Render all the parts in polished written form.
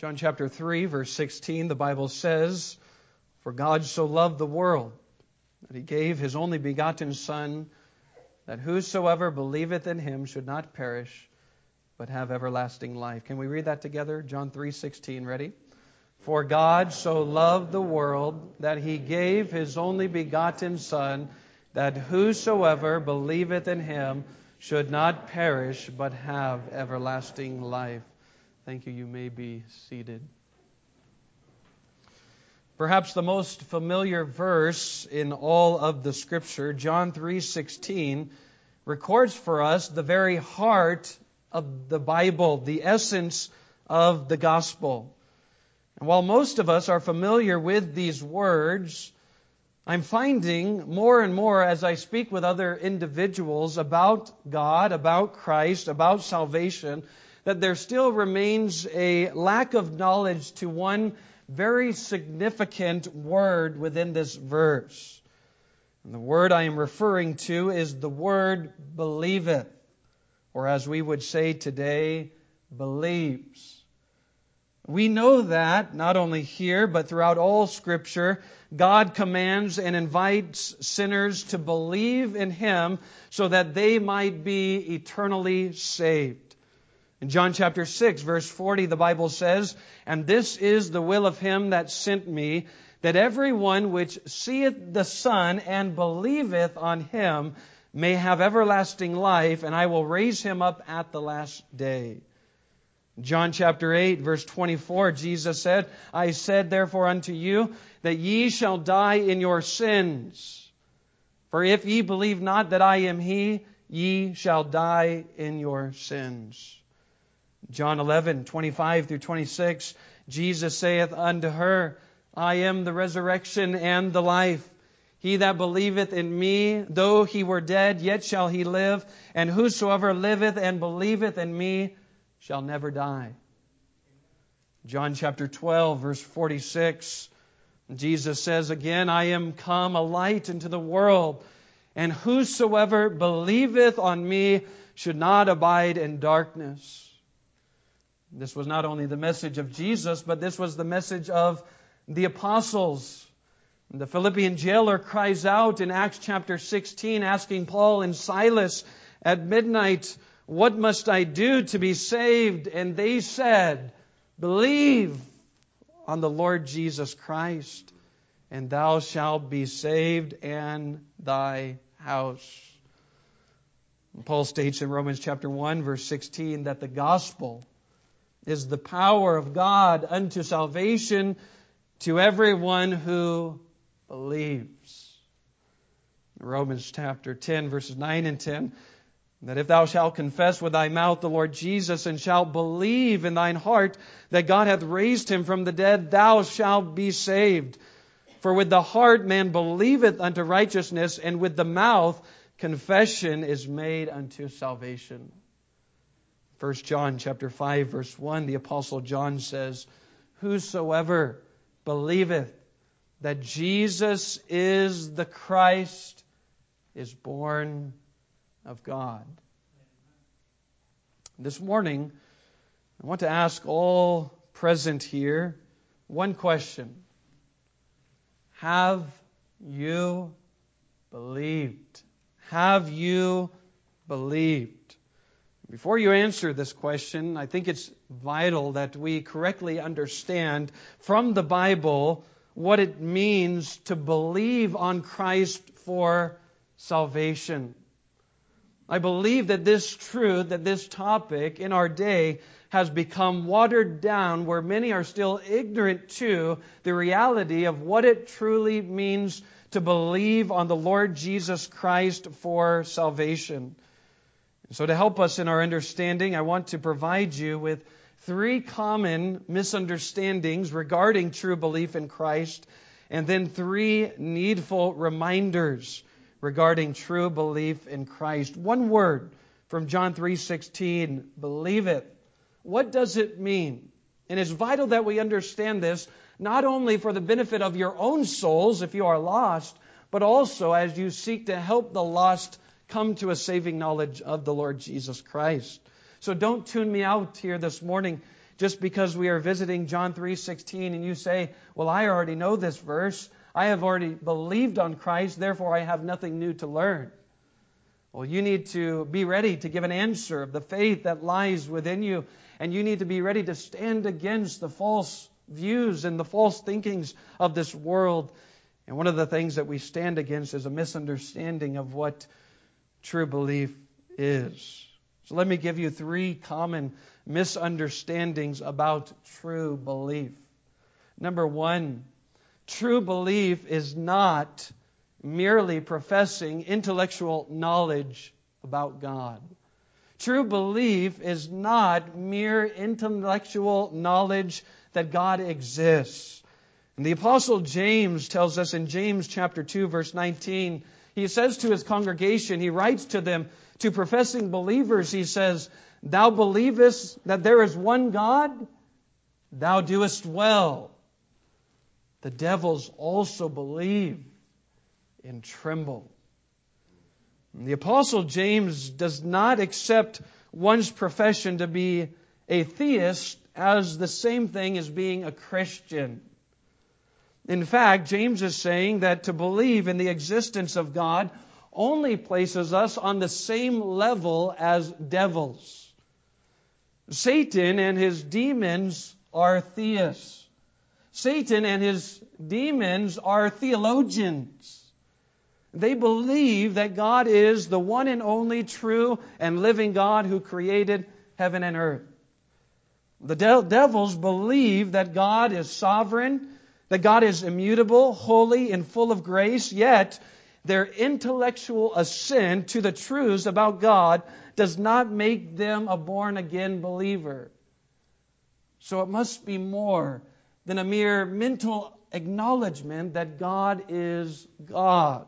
John chapter 3, verse 16, the Bible says, "For God so loved the world, that He gave His only begotten Son, that whosoever believeth in Him should not perish, but have everlasting life." Can we read that together? John 3:16, ready? "For God so loved the world, that He gave His only begotten Son, that whosoever believeth in Him should not perish, but have everlasting life." Thank you. You may be seated. Perhaps the most familiar verse in all of the Scripture, John 3:16, records for us the very heart of the Bible, the essence of the gospel. And while most of us are familiar with these words, I'm finding more and more as I speak with other individuals about God, about Christ, about salvation, that there still remains a lack of knowledge to one very significant word within this verse. And the word I am referring to is the word believeth, or as we would say today, believes. We know that, not only here, but throughout all Scripture, God commands and invites sinners to believe in Him so that they might be eternally saved. In John chapter 6, verse 40, the Bible says, "And this is the will of Him that sent me, that everyone which seeth the Son and believeth on Him may have everlasting life, and I will raise him up at the last day." John chapter 8, verse 24, Jesus said, "I said therefore unto you, that ye shall die in your sins. For if ye believe not that I am He, ye shall die in your sins." John 11, 25 through 26, Jesus saith unto her, "I am the resurrection and the life. He that believeth in me, though he were dead, yet shall he live. And whosoever liveth and believeth in me shall never die." John chapter 12, verse 46, Jesus says again, "I am come a light into the world, and whosoever believeth on me should not abide in darkness." This was not only the message of Jesus, but this was the message of the apostles. The Philippian jailer cries out in Acts chapter 16, asking Paul and Silas at midnight, "What must I do to be saved?" And they said, "Believe on the Lord Jesus Christ, and thou shalt be saved and thy house." And Paul states in Romans chapter 1, verse 16, that the gospel is the power of God unto salvation to everyone who believes. Romans chapter 10, verses 9 and 10, that if thou shalt confess with thy mouth the Lord Jesus, and shalt believe in thine heart that God hath raised Him from the dead, thou shalt be saved. For with the heart man believeth unto righteousness, and with the mouth confession is made unto salvation. 1 John chapter 5, verse 1, the Apostle John says, "Whosoever believeth that Jesus is the Christ is born of God." This morning, I want to ask all present here one question. Have you believed? Have you believed? Before you answer this question, I think it's vital that we correctly understand from the Bible what it means to believe on Christ for salvation. I believe that this truth, that this topic in our day has become watered down, where many are still ignorant to the reality of what it truly means to believe on the Lord Jesus Christ for salvation. So to help us in our understanding, I want to provide you with 3 common misunderstandings regarding true belief in Christ, and then 3 needful reminders regarding true belief in Christ. One word from John 3:16, believeth. What does it mean? And it's vital that we understand this, not only for the benefit of your own souls if you are lost, but also as you seek to help the lost come to a saving knowledge of the Lord Jesus Christ. So don't tune me out here this morning just because we are visiting John 3:16 and you say, well, I already know this verse. I have already believed on Christ, therefore I have nothing new to learn. Well, you need to be ready to give an answer of the faith that lies within you, and you need to be ready to stand against the false views and the false thinkings of this world. And one of the things that we stand against is a misunderstanding of what true belief is. So let me give you 3 common misunderstandings about true belief. Number 1, true belief is not merely professing intellectual knowledge about God. True belief is not mere intellectual knowledge that God exists. And the Apostle James tells us in James chapter 2, verse 19, he says to his congregation, he writes to them, to professing believers, he says, "Thou believest that there is one God? Thou doest well. The devils also believe and tremble." And the Apostle James does not accept one's profession to be a theist as the same thing as being a Christian. In fact, James is saying that to believe in the existence of God only places us on the same level as devils. Satan and his demons are theists. Satan and his demons are theologians. They believe that God is the one and only true and living God who created heaven and earth. The devils believe that God is sovereign, that God is immutable, holy, and full of grace, yet their intellectual assent to the truths about God does not make them a born-again believer. So it must be more than a mere mental acknowledgement that God is God.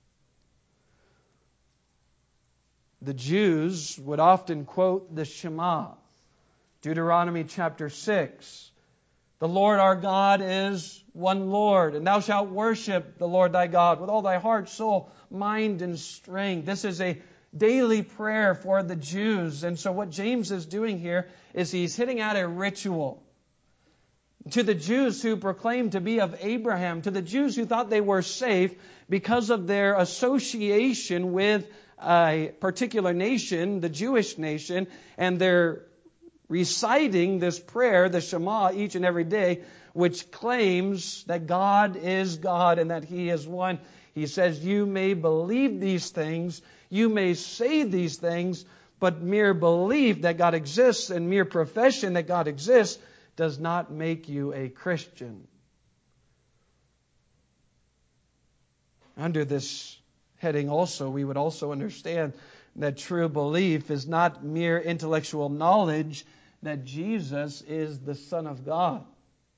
The Jews would often quote the Shema, Deuteronomy chapter 6. The Lord our God is one Lord, and thou shalt worship the Lord thy God with all thy heart, soul, mind, and strength. This is a daily prayer for the Jews. And so what James is doing here is he's hitting out a ritual. To the Jews who proclaimed to be of Abraham, to the Jews who thought they were safe because of their association with a particular nation, the Jewish nation, and their reciting this prayer, the Shema, each and every day, which claims that God is God and that He is one. He says, you may believe these things, you may say these things, but mere belief that God exists and mere profession that God exists does not make you a Christian. Under this heading also, we would also understand that true belief is not mere intellectual knowledge that Jesus is the Son of God.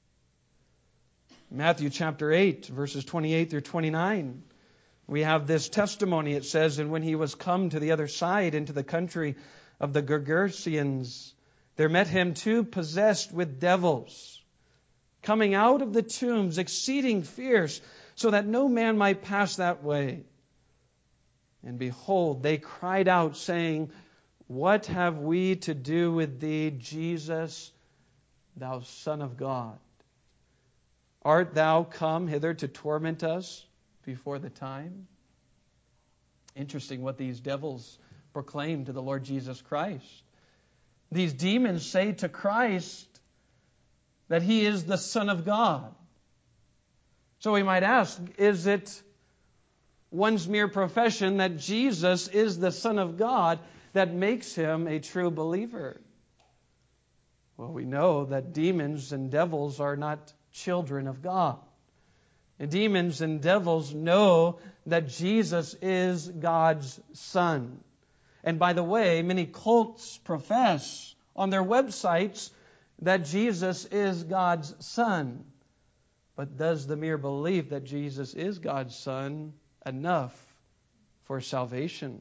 Matthew chapter 8, verses 28 through 29, we have this testimony. It says, "And when he was come to the other side into the country of the Gergesenes, there met him 2 possessed with devils, coming out of the tombs, exceeding fierce, so that no man might pass that way. And behold, they cried out, saying, What have we to do with thee, Jesus, thou Son of God? Art thou come hither to torment us before the time?" Interesting what these devils proclaim to the Lord Jesus Christ. These demons say to Christ that He is the Son of God. So we might ask, is it one's mere profession that Jesus is the Son of God that makes him a true believer? Well, we know that demons and devils are not children of God. And demons and devils know that Jesus is God's Son. And by the way, many cults profess on their websites that Jesus is God's Son. But does the mere belief that Jesus is God's Son enough for salvation?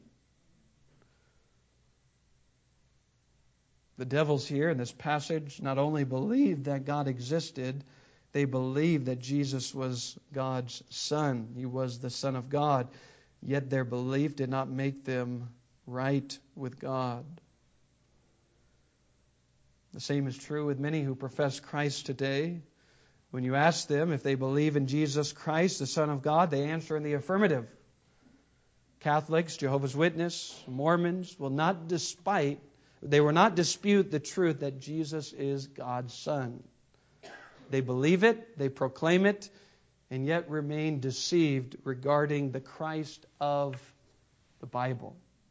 The devils here in this passage not only believed that God existed, they believed that Jesus was God's Son. He was the Son of God. Yet their belief did not make them right with God. The same is true with many who profess Christ today. When you ask them if they believe in Jesus Christ, the Son of God, they answer in the affirmative. Catholics, Jehovah's Witnesses, Mormons will not dispute the truth that Jesus is God's Son. They believe it, they proclaim it, and yet remain deceived regarding the Christ of the Bible.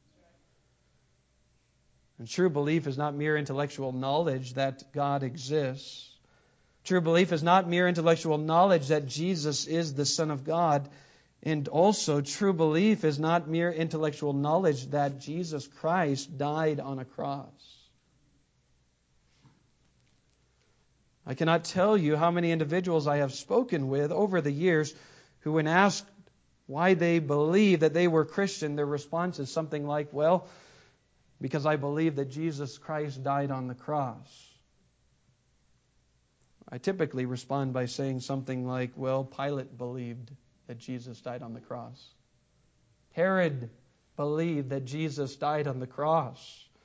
And true belief is not mere intellectual knowledge that God exists. True belief is not mere intellectual knowledge that Jesus is the Son of God. And also, true belief is not mere intellectual knowledge that Jesus Christ died on a cross. I cannot tell you how many individuals I have spoken with over the years who, when asked why they believe that they were Christian, their response is something like, well, because I believe that Jesus Christ died on the cross. I typically respond by saying something like, well, Pilate believed that Jesus died on the cross. Herod believed that Jesus died on the cross.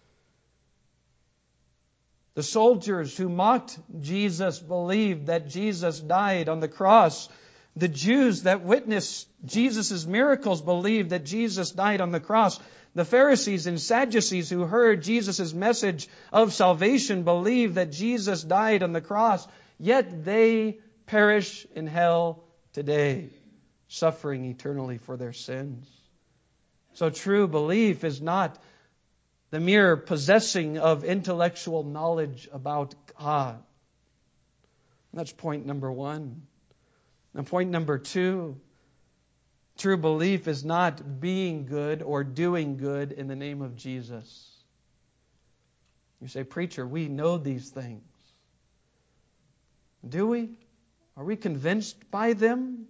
The soldiers who mocked Jesus believed that Jesus died on the cross. The Jews that witnessed Jesus' miracles believed that Jesus died on the cross. The Pharisees and Sadducees who heard Jesus' message of salvation believed that Jesus died on the cross. Yet they perish in hell today, suffering eternally for their sins. So true belief is not the mere possessing of intellectual knowledge about God. That's point number one. And point number two, true belief is not being good or doing good in the name of Jesus. You say, preacher, we know these things. Do we? Are we convinced by them?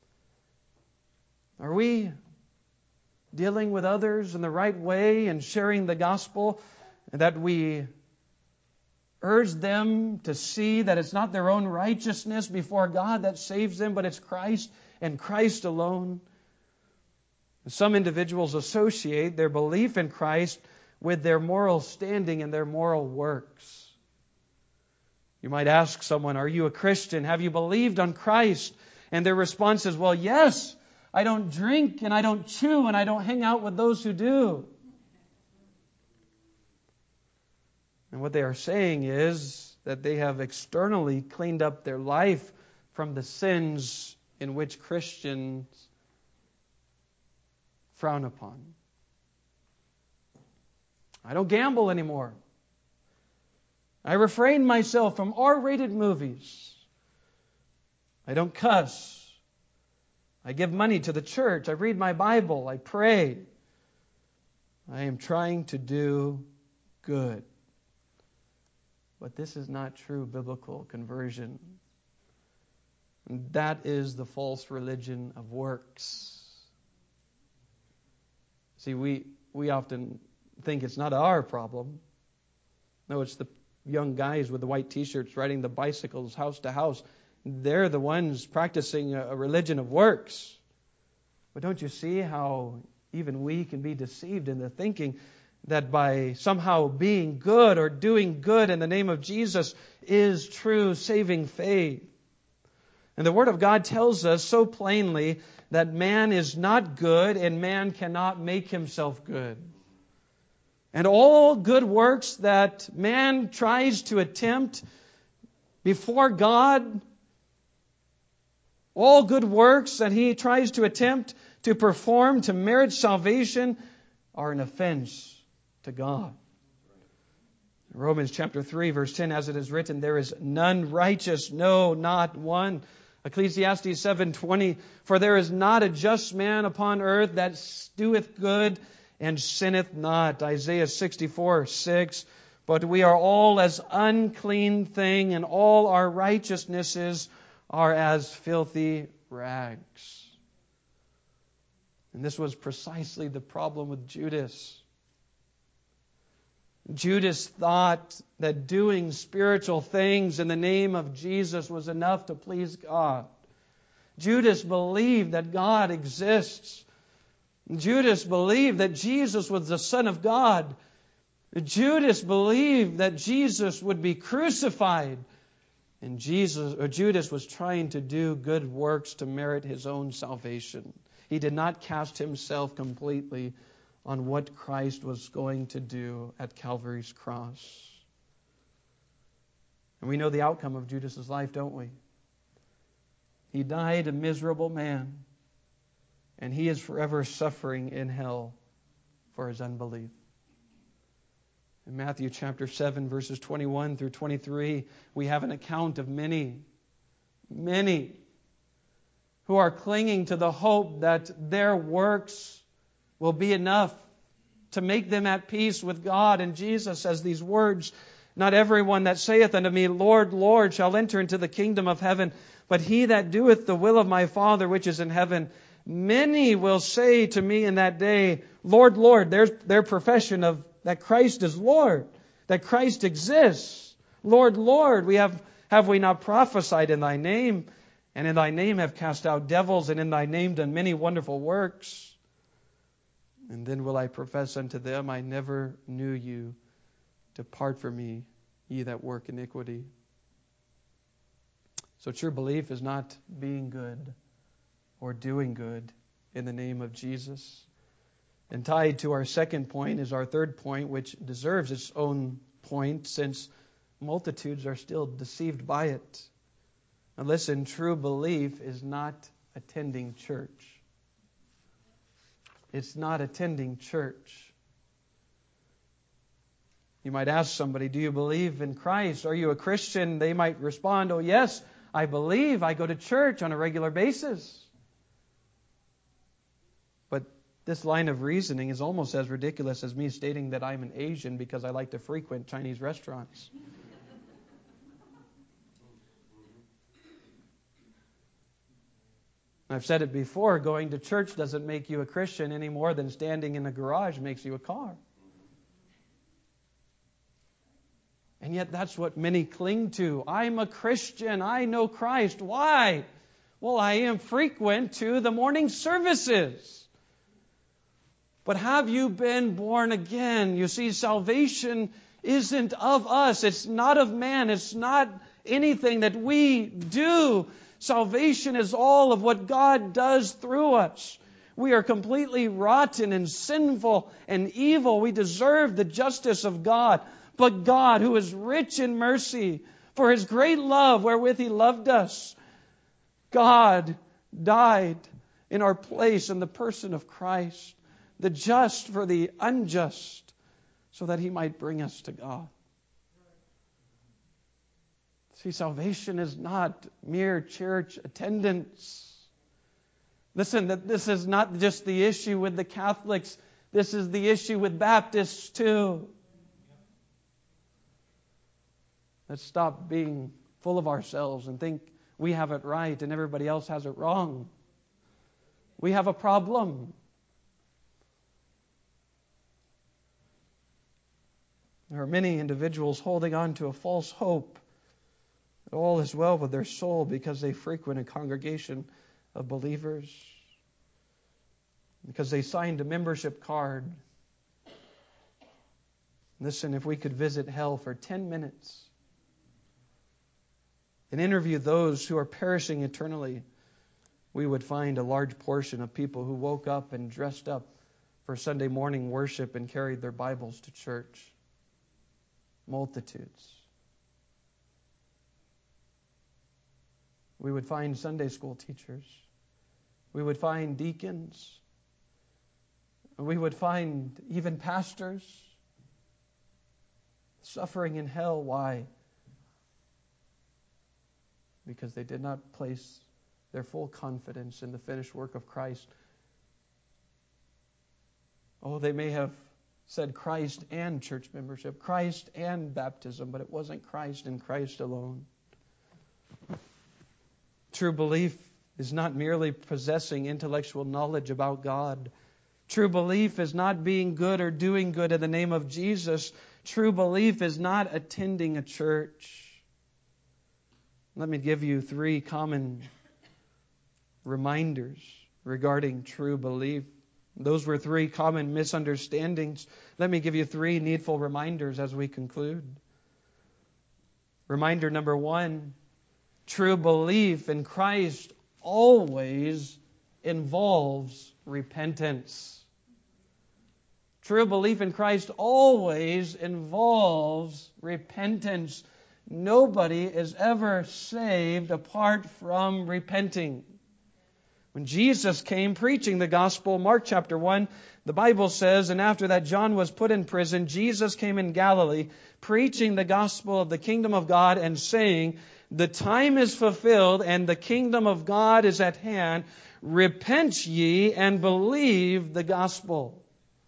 Are we dealing with others in the right way and sharing the gospel, and that we urge them to see that it's not their own righteousness before God that saves them, but it's Christ and Christ alone? Some individuals associate their belief in Christ with their moral standing and their moral works. You might ask someone, are you a Christian? Have you believed on Christ? And their response is, well, yes, I don't drink and I don't chew and I don't hang out with those who do. And what they are saying is that they have externally cleaned up their life from the sins in which Christians frown upon. I don't gamble anymore. I refrain myself from R-rated movies. I don't cuss. I give money to the church. I read my Bible. I pray. I am trying to do good. But this is not true biblical conversion. And that is the false religion of works. See, we often think it's not our problem. No, it's the young guys with the white t-shirts riding the bicycles house to house. They're the ones practicing a religion of works. But don't you see how even we can be deceived into thinking that by somehow being good or doing good in the name of Jesus is true saving faith? And the Word of God tells us so plainly that man is not good and man cannot make himself good. And all good works that man tries to attempt before God, all good works that he tries to attempt to perform to merit salvation are an offense to God. Romans chapter 3, verse 10, as it is written, there is none righteous, no, not one. Ecclesiastes 7:20, for there is not a just man upon earth that doeth good and sinneth not. Isaiah 64:6, but we are all as unclean thing, and all our righteousnesses are as filthy rags. And this was precisely the problem with Judas. Judas thought that doing spiritual things in the name of Jesus was enough to please God. Judas believed that God exists. Judas believed that Jesus was the Son of God. Judas believed that Jesus would be crucified, and Judas was trying to do good works to merit his own salvation. He did not cast himself completely on what Christ was going to do at Calvary's cross. And we know the outcome of Judas's life, don't we? He died a miserable man, and he is forever suffering in hell for his unbelief. In Matthew chapter 7, verses 21 through 23, we have an account of many who are clinging to the hope that their works will be enough to make them at peace with God. And Jesus says these words, "Not everyone that saith unto me, Lord, Lord, shall enter into the kingdom of heaven, but he that doeth the will of my Father which is in heaven. Many will say to me in that day, Lord, Lord." There's their profession of that Christ is Lord, that Christ exists. "Lord, Lord, have we not prophesied in thy name, and in thy name have cast out devils, and in thy name done many wonderful works? And then will I profess unto them, I never knew you. Depart from me, ye that work iniquity." So true belief is not being good or doing good in the name of Jesus. And tied to our second point is our third point, which deserves its own point, since multitudes are still deceived by it. Now listen, true belief is not attending church. It's not attending church. You might ask somebody, "Do you believe in Christ? Are you a Christian?" They might respond, "Oh yes, I believe. I go to church on a regular basis." But this line of reasoning is almost as ridiculous as me stating that I'm an Asian because I like to frequent Chinese restaurants. I've said it before, going to church doesn't make you a Christian any more than standing in a garage makes you a car. And yet that's what many cling to. I'm a Christian. I know Christ. Why? Well, I am frequent to the morning services. But have you been born again? You see, salvation isn't of us. It's not of man. It's not anything that we do. Salvation is all of what God does through us. We are completely rotten and sinful and evil. We deserve the justice of God. But God, who is rich in mercy, for His great love wherewith He loved us, God died in our place in the person of Christ, the just for the unjust, so that He might bring us to God. See, salvation is not mere church attendance. Listen, that this is not just the issue with the Catholics. This is the issue with Baptists too. Let's stop being full of ourselves and think we have it right and everybody else has it wrong. We have a problem. There are many individuals holding on to a false hope that all is well with their soul because they frequent a congregation of believers, because they signed a membership card. Listen, if we could visit hell for 10 minutes and interview those who are perishing eternally, we would find a large portion of people who woke up and dressed up for Sunday morning worship and carried their Bibles to church. Multitudes. We would find Sunday school teachers. We would find deacons. We would find even pastors suffering in hell. Why? Because they did not place their full confidence in the finished work of Christ. Oh, they may have said Christ and church membership, Christ and baptism, but it wasn't Christ and Christ alone. True belief is not merely possessing intellectual knowledge about God. True belief is not being good or doing good in the name of Jesus. True belief is not attending a church. Let me give you 3 common reminders regarding true belief. Those were three common misunderstandings. Let me give you three needful reminders as we conclude. Reminder number one, true belief in Christ always involves repentance. True belief in Christ always involves repentance. Nobody is ever saved apart from repenting. When Jesus came preaching the gospel, Mark chapter 1, the Bible says, and after that John was put in prison, Jesus came in Galilee, preaching the gospel of the kingdom of God and saying, the time is fulfilled and the kingdom of God is at hand. Repent ye and believe the gospel.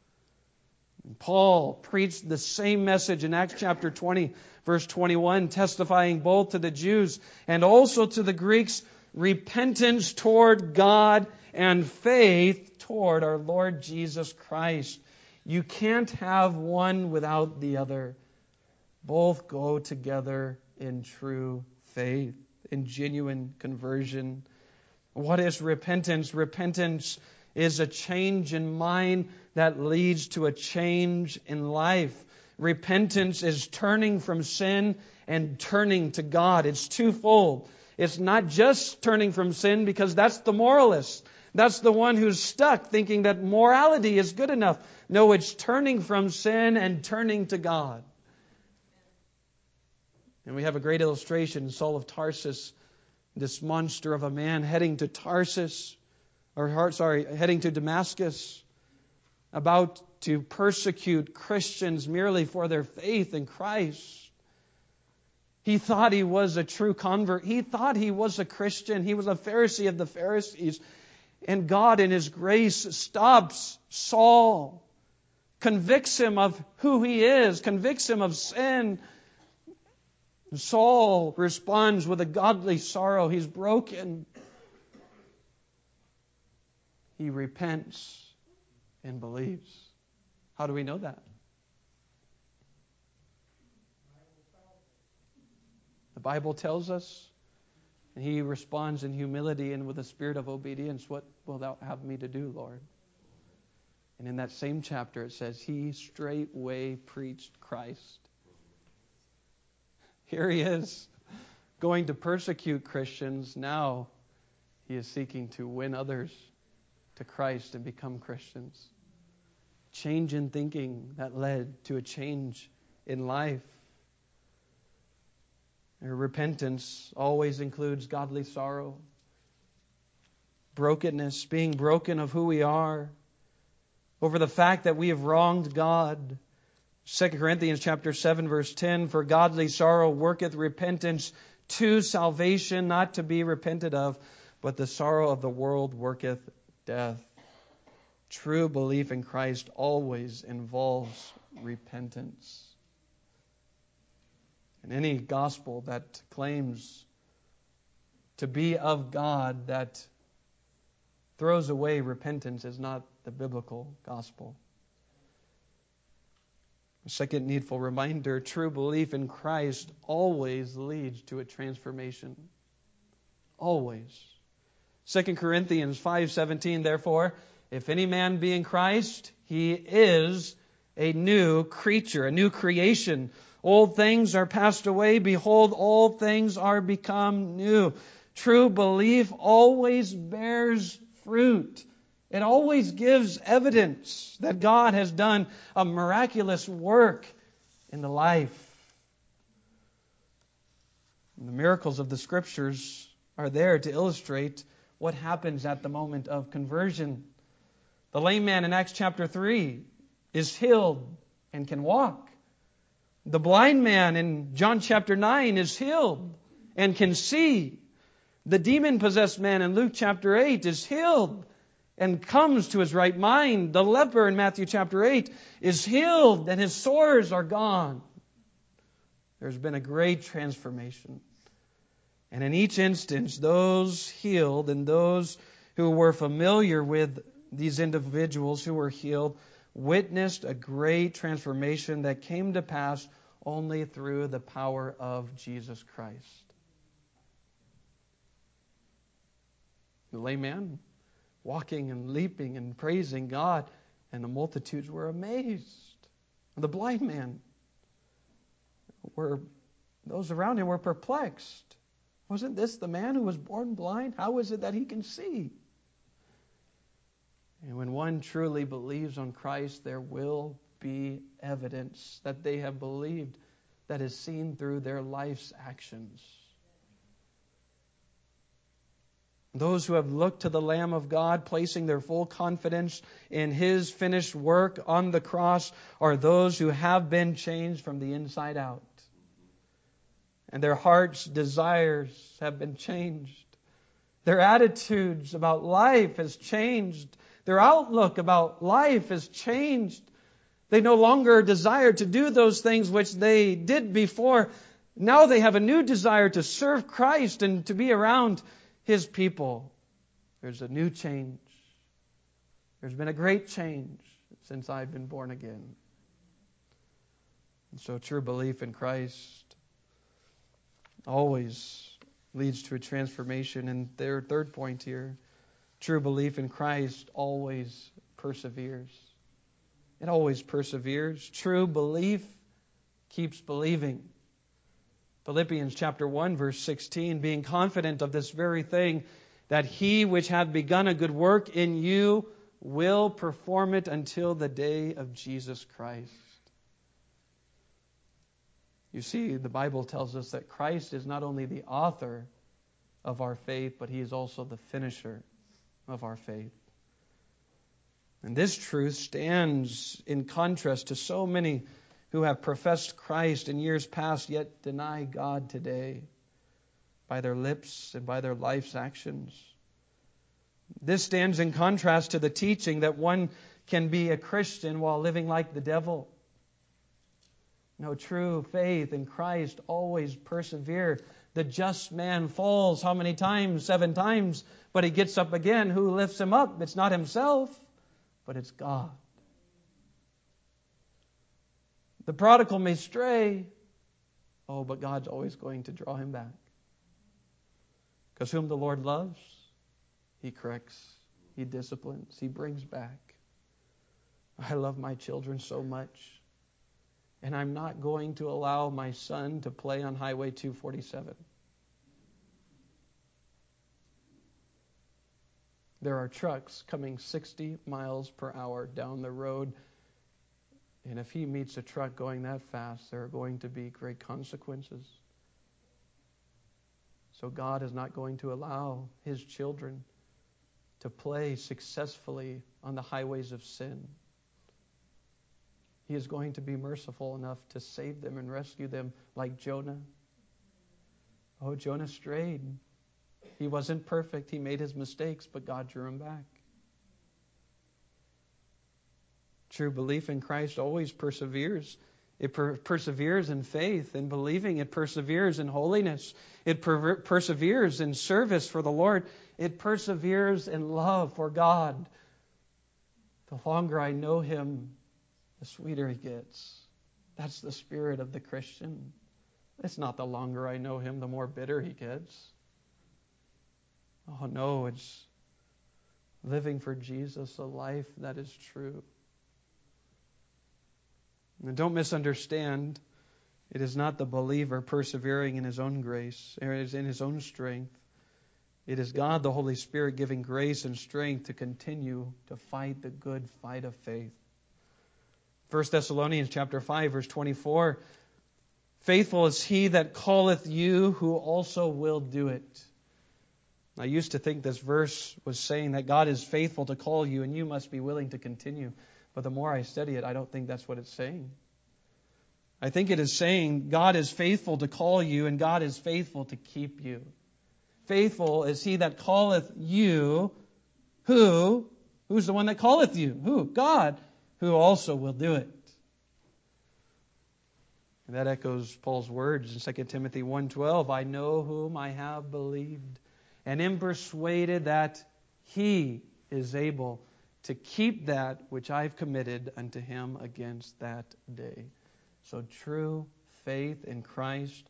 Paul preached the same message in Acts chapter 20, verse 21, testifying both to the Jews and also to the Greeks, repentance toward God and faith toward our Lord Jesus Christ. You can't have one without the other. Both go together in true faith, in genuine conversion. What is repentance? Repentance is a change in mind that leads to a change in life. Repentance is turning from sin and turning to God. It's twofold. It's not just turning from sin, because that's the moralist. That's the one who's stuck thinking that morality is good enough. No, it's turning from sin and turning to God. And we have a great illustration, Saul of Tarsus, this monster of a man heading to heading to Damascus, about to persecute Christians merely for their faith in Christ. He thought he was a true convert. He thought he was a Christian. He was a Pharisee of the Pharisees. And God in His grace stops Saul, convicts him of who he is, convicts him of sin. Saul responds with a godly sorrow. He's broken. He repents and believes. How do we know that? The Bible tells us, and he responds in humility and with a spirit of obedience, what will thou have me to do, Lord? And in that same chapter it says, he straightway preached Christ. Here he is, going to persecute Christians. Now he is seeking to win others to Christ and become Christians. Change in thinking that led to a change in life. And repentance always includes godly sorrow, brokenness, being broken of who we are, over the fact that we have wronged God. 2 Corinthians chapter 7, verse 10, for godly sorrow worketh repentance to salvation, not to be repented of, but the sorrow of the world worketh death. True belief in Christ always involves repentance. And any gospel that claims to be of God that throws away repentance is not the biblical gospel. A second needful reminder, true belief in Christ always leads to a transformation. Always. 2 Corinthians 5:17, therefore, if any man be in Christ, he is a new creature, a new creation. Old things are passed away. Behold, all things are become new. True belief always bears fruit. It always gives evidence that God has done a miraculous work in the life. And the miracles of the Scriptures are there to illustrate what happens at the moment of conversion. The lame man in Acts chapter 3 is healed and can walk. The blind man in John chapter 9 is healed and can see. The demon-possessed man in Luke chapter 8 is healed and comes to his right mind. The leper in Matthew chapter 8 is healed and his sores are gone. There's been a great transformation. And in each instance, those healed and those who were familiar with these individuals who were healed witnessed a great transformation that came to pass only through the power of Jesus Christ. The lame man walking and leaping and praising God, and the multitudes were amazed. The blind man, those around him were perplexed. Wasn't this the man who was born blind? How is it that he can see? And when one truly believes on Christ, there will be evidence that they have believed that is seen through their life's actions. Those who have looked to the Lamb of God, placing their full confidence in His finished work on the cross, are those who have been changed from the inside out. And their heart's desires have been changed. Their attitudes about life has changed. Their outlook about life has changed. They no longer desire to do those things which they did before. Now they have a new desire to serve Christ and to be around His people. There's a new change. There's been a great change since I've been born again. And so true belief in Christ always leads to a transformation. And their third point here, true belief in Christ always perseveres. It always perseveres. True belief keeps believing. Philippians chapter 1, verse 16, being confident of this very thing, that He which hath begun a good work in you will perform it until the day of Jesus Christ. You see, the Bible tells us that Christ is not only the author of our faith, but He is also the finisher of our faith. And this truth stands in contrast to so many who have professed Christ in years past, yet deny God today by their lips and by their life's actions. This stands in contrast to the teaching that one can be a Christian while living like the devil. No, true faith in Christ always perseveres. The just man falls how many times? 7 times. But he gets up again. Who lifts him up? It's not himself, but it's God. The prodigal may stray. Oh, but God's always going to draw him back. Because whom the Lord loves, He corrects, He disciplines, He brings back. I love my children so much. And I'm not going to allow my son to play on Highway 247. There are trucks coming 60 miles per hour down the road. And if he meets a truck going that fast, there are going to be great consequences. So God is not going to allow His children to play successfully on the highways of sin. He is going to be merciful enough to save them and rescue them like Jonah. Oh, Jonah strayed. He wasn't perfect. He made his mistakes, but God drew him back. True belief in Christ always perseveres. It perseveres in faith, in believing. It perseveres in holiness. It perseveres in service for the Lord. It perseveres in love for God. The longer I know Him, the sweeter He gets. That's the spirit of the Christian. It's not the longer I know Him, the more bitter He gets. Oh no, it's living for Jesus, a life that is true. And don't misunderstand, it is not the believer persevering in his own grace, or it is in his own strength. It is God, the Holy Spirit, giving grace and strength to continue to fight the good fight of faith. 1 Thessalonians chapter 5, verse 24, faithful is He that calleth you, who also will do it. I used to think this verse was saying that God is faithful to call you and you must be willing to continue. But the more I study it, I don't think that's what it's saying. I think it is saying God is faithful to call you and God is faithful to keep you. Faithful is He that calleth you. Who? Who's the one that calleth you? Who? God, who also will do it. And that echoes Paul's words in 2 Timothy 1:12. I know whom I have believed and am persuaded that He is able to keep that which I've committed unto Him against that day. So true faith in Christ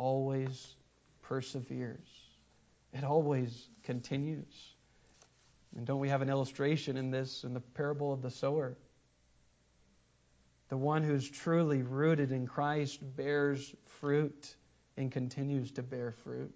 always perseveres. It always continues. And don't we have an illustration in this, in the parable of the sower? The one who's truly rooted in Christ bears fruit and continues to bear fruit.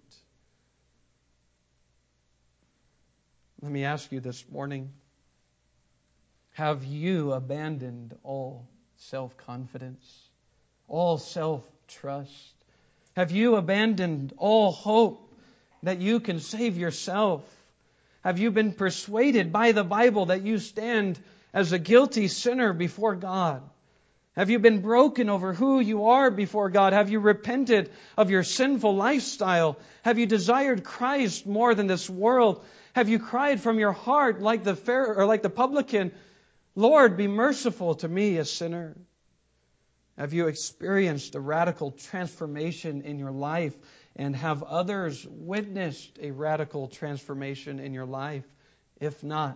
Let me ask you this morning, have you abandoned all self-confidence, all self-trust? Have you abandoned all hope that you can save yourself? Have you been persuaded by the Bible that you stand as a guilty sinner before God? Have you been broken over who you are before God? Have you repented of your sinful lifestyle? Have you desired Christ more than this world? Have you cried from your heart like the publican, Lord, be merciful to me, a sinner? Have you experienced a radical transformation in your life, and have others witnessed a radical transformation in your life? If not,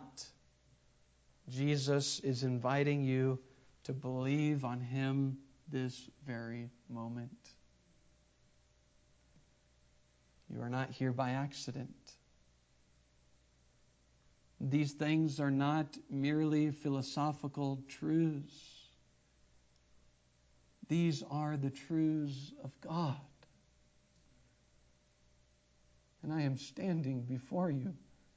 Jesus is inviting you to believe on Him this very moment. You are not here by accident. These things are not merely philosophical truths. These are the truths of God. And I am standing before you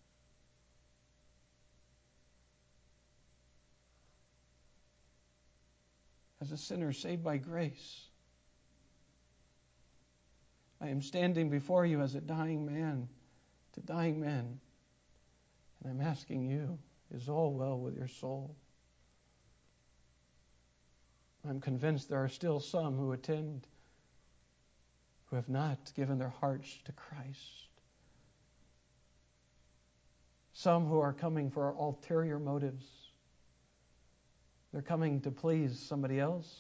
as a sinner saved by grace. I am standing before you as a dying man to dying men. And I'm asking you, is all well with your soul? I'm convinced there are still some who attend who have not given their hearts to Christ. Some who are coming for ulterior motives. They're coming to please somebody else.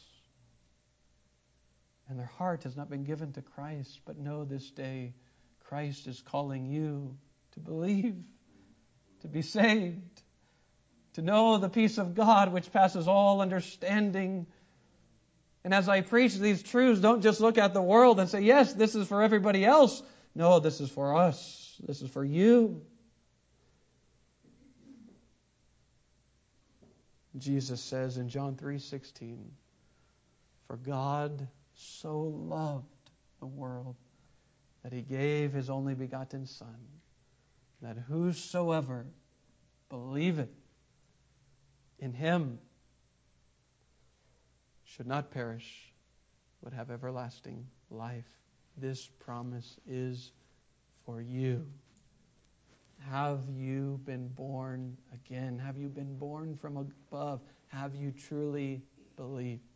And their heart has not been given to Christ. But know this day, Christ is calling you to believe, to be saved, to know the peace of God which passes all understanding. And as I preach these truths, don't just look at the world and say, yes, this is for everybody else. No, this is for us. This is for you. Jesus says in John 3:16, for God so loved the world that He gave His only begotten Son, that whosoever believeth in Him should not perish, but have everlasting life. This promise is for you. Have you been born again? Have you been born from above? Have you truly believed?